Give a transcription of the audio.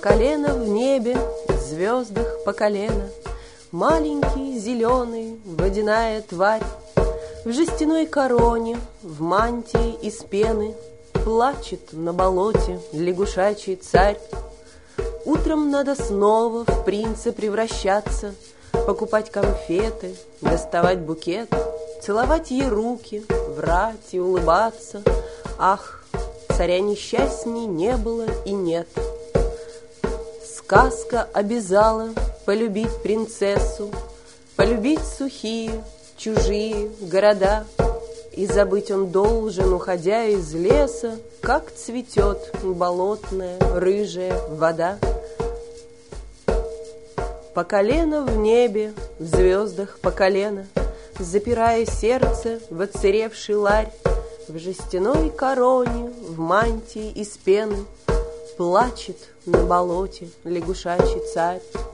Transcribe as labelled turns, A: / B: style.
A: колено в небе, в звездах по колено, маленький, зеленый, водяная тварь, в жестяной короне, в мантии из пены, плачет на болоте лягушачий царь. Утром надо снова в принца превращаться, покупать конфеты, доставать букет, целовать ей руки, врать и улыбаться. Ах, царя несчастней не было и нет. Сказка обязала полюбить принцессу, полюбить сухие, чужие города, и забыть он должен, уходя из леса, как цветет болотная рыжая вода. По колено в небе, в звездах по колено, запирая сердце в отсыревший ларь, в жестяной короне, в мантии из пены, плачет на болоте лягушачий царь.